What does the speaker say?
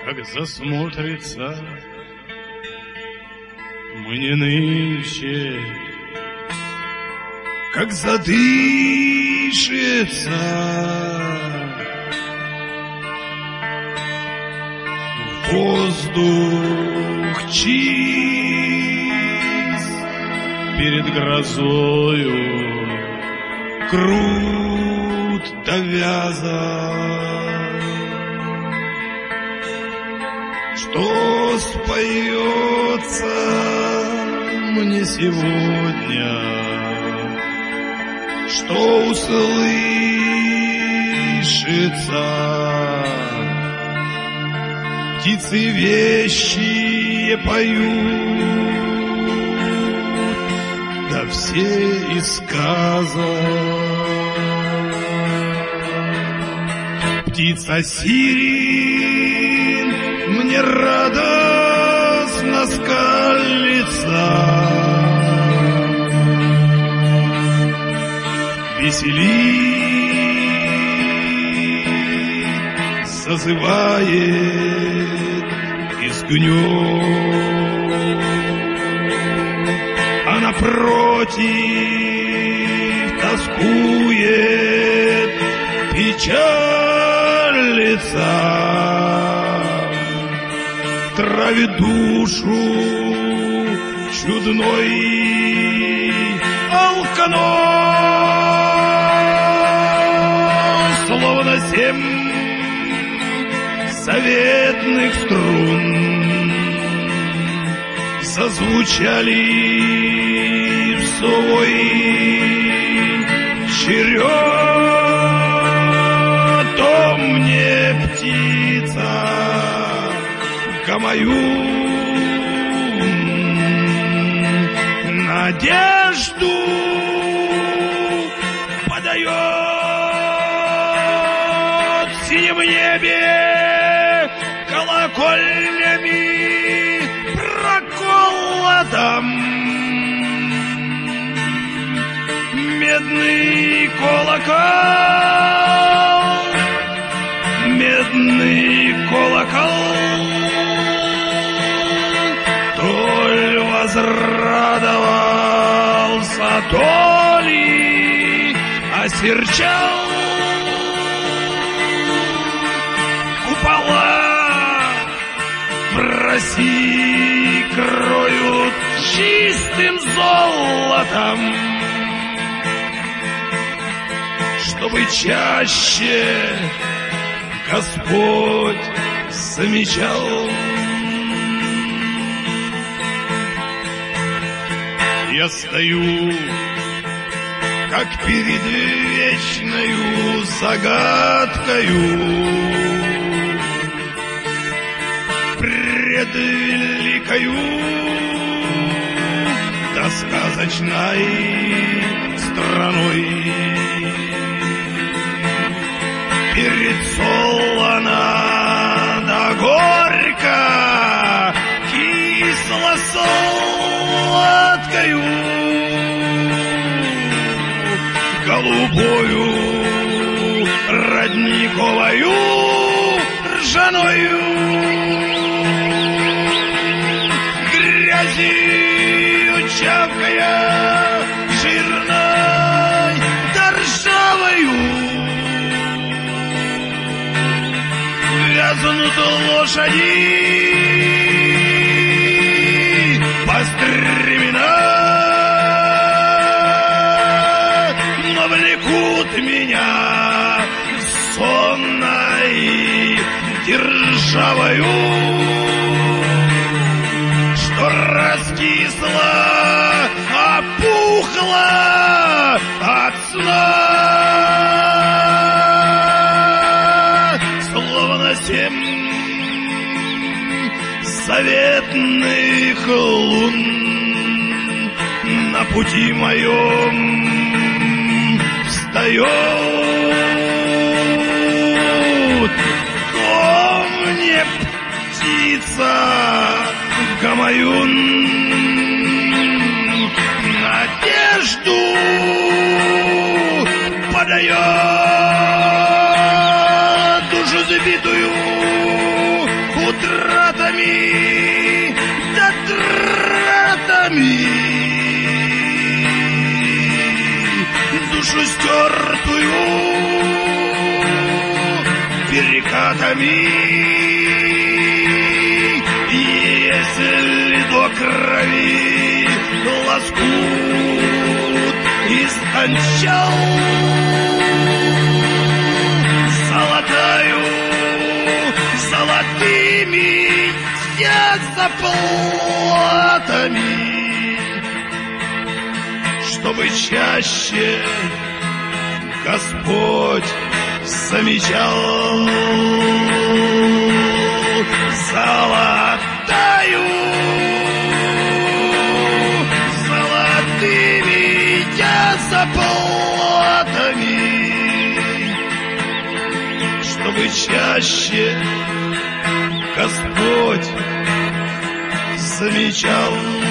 как засмотрится мне нынче, как задышится воздух чист перед грозою, крут да вязан, что споется мне сегодня, что услышится. Птицы вещие поют, да все из сказок. Птица сирень мне радостно скалится, веселит, созывает из гнёзд, а напротив тоскует, печалится, травит душу чудной алконой, словно 7 заветных струн зазвучали в свой черед. То мне птица мою надежду подает в синем небе колокольнями проколотом. Медный колокол, медный колокол, толь возрадовался, то ли осерчал. Купола в России кроют чистым золотом, чтобы чаще Господь замечал. Я стою, как перед вечною загадкою, пред великою да сказочной страной. Перед солоно да горько, кисло-сладкою, голубою, родниковою, ржаною, грязью чавкая, жирной да ржавою. Вязнут лошади по стременам, но влекут меня сонной державою, что раскисла, опухла от сна. 7 заветных лун на пути моем встает. Кто мне птица гамаюн надежду подает, душу забитую утратами да тратами, душу стертую перекатами. Если до крови лоскут истончал, золотыми я заплатами, чтобы чаще Господь замечал. Золотыми я заплатами, чтобы чаще Господь замечал.